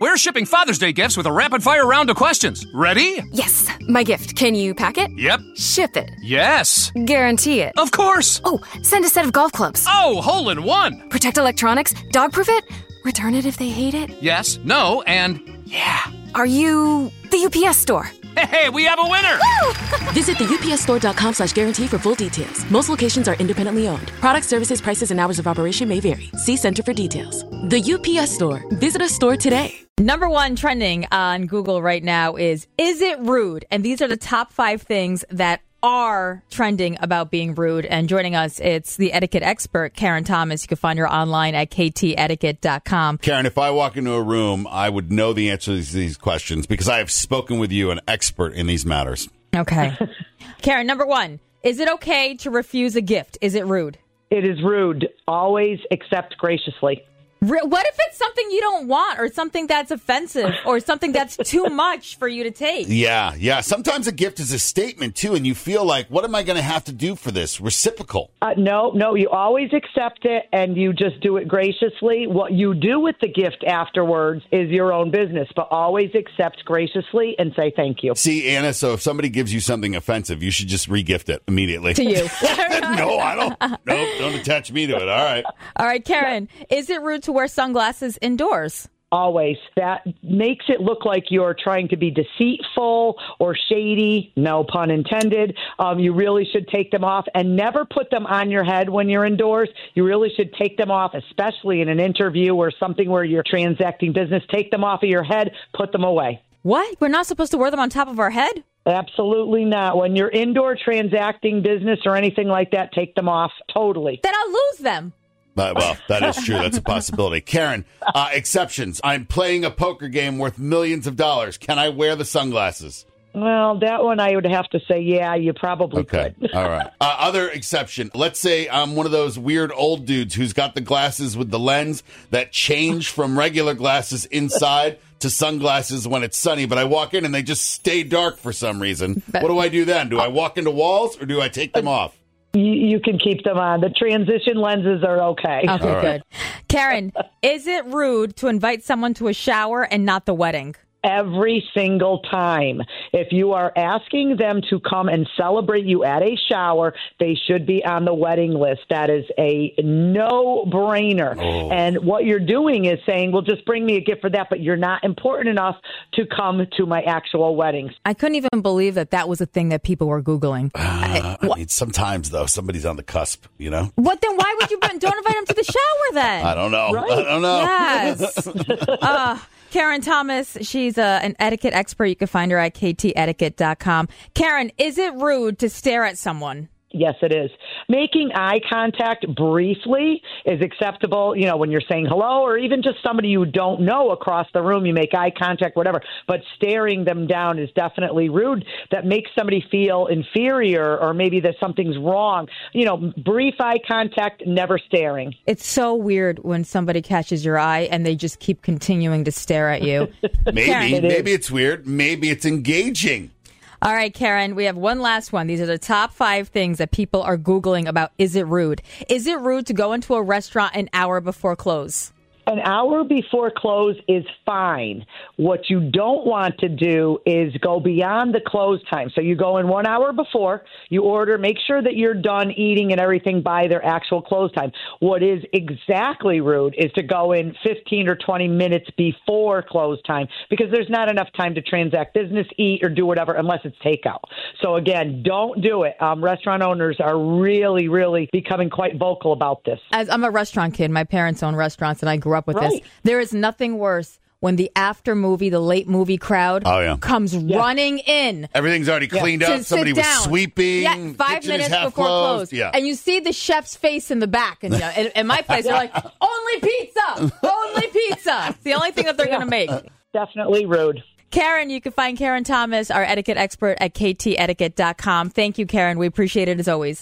We're shipping Father's Day gifts with a rapid-fire round of questions. Ready? Yes. My gift. Can you pack it? Yep. Ship it. Yes. Guarantee it. Of course. Oh, send a set of golf clubs. Oh, hole-in-one. Protect electronics. Dog-proof it. Return it if they hate it. Yes, no, and yeah. Are you the UPS store? Hey, we have a winner! Visit the upsstore.com/guarantee for full details. Most locations are independently owned. Product services, prices, and hours of operation may vary. See Center for details. The UPS Store. Visit a store today. Number one trending on Google right now is it rude? And these are the top 5 things that are trending about being rude. And joining us, it's the etiquette expert, Karen Thomas. You can find her online at ktetiquette.com. Karen, if I walk into a room, I would know the answers to these questions because I have spoken with you, an expert in these matters. Okay. Karen, number one, is it okay to refuse a gift? Is it rude? It is rude. Always accept graciously. What if it's something you don't want or something that's offensive or something that's too much for you to take? Yeah. Sometimes a gift is a statement, too, and you feel like, what am I going to have to do for this? Reciprocal. No, you always accept it and you just do it graciously. What you do with the gift afterwards is your own business, but always accept graciously and say thank you. See, Anna, so if somebody gives you something offensive, you should just re-gift it immediately. To you. No, I don't. Nope, don't attach me to it. All right. All right, Karen, is it rude to wear sunglasses indoors? Always. That makes it look like you're trying to be deceitful or shady. No pun intended. You really should take them off and never put them on your head when you're indoors. You really should take them off, especially in an interview or something where you're transacting business. Take them off of your head, put them away. What? We're not supposed to wear them on top of our head? Absolutely not. When you're indoor transacting business or anything like that, take them off totally. Then I'll lose them. Well, that is true. That's a possibility. Karen, exceptions. I'm playing a poker game worth millions of dollars. Can I wear the sunglasses? Well, that one I would have to say, yeah, you probably could. All right. Other exception. Let's say I'm one of those weird old dudes who's got the glasses with the lens that change from regular glasses inside to sunglasses when it's sunny, but I walk in and they just stay dark for some reason. What do I do then? Do I walk into walls or do I take them off? You can keep them on. The transition lenses are okay. Okay, good. Karen, is it rude to invite someone to a shower and not the wedding? Every single time. If you are asking them to come and celebrate you at a shower, they should be on the wedding list. That is a no-brainer. Oh. And what you're doing is saying, well, just bring me a gift for that, but you're not important enough to come to my actual weddings. I couldn't even believe that was a thing that people were Googling. I mean, sometimes, though, somebody's on the cusp, you know? What then? Why would you don't invite them to the shower then? I don't know. Right? I don't know. Yes. Karen Thomas, she's an etiquette expert. You can find her at ktetiquette.com. Karen, is it rude to stare at someone? Yes, it is. Making eye contact briefly is acceptable, you know, when you're saying hello or even just somebody you don't know across the room, you make eye contact, whatever. But staring them down is definitely rude. That makes somebody feel inferior or maybe that something's wrong. You know, brief eye contact, never staring. It's so weird when somebody catches your eye and they just keep continuing to stare at you. Maybe it's weird. Maybe it's engaging. All right, Karen, we have one last one. These are the top 5 things that people are Googling about. Is it rude? Is it rude to go into a restaurant an hour before close? An hour before close is fine. What you don't want to do is go beyond the close time. So you go in 1 hour before, you order, make sure that you're done eating and everything by their actual close time. What is exactly rude is to go in 15 or 20 minutes before close time because there's not enough time to transact business, eat, or do whatever unless it's takeout. So again, don't do it. Restaurant owners are really, really becoming quite vocal about this. As I'm a restaurant kid, my parents own restaurants and I grew up with this. There is nothing worse when the after movie, the late movie crowd comes running in. Everything's already cleaned up. Somebody was sweeping. Yeah, 5 minutes before close. Yeah. And you see the chef's face in the back. And in my place, they're like, only pizza! Only pizza! It's the only thing that they're going to make. Definitely rude. Karen, you can find Karen Thomas, our etiquette expert, at ktetiquette.com. Thank you, Karen. We appreciate it as always.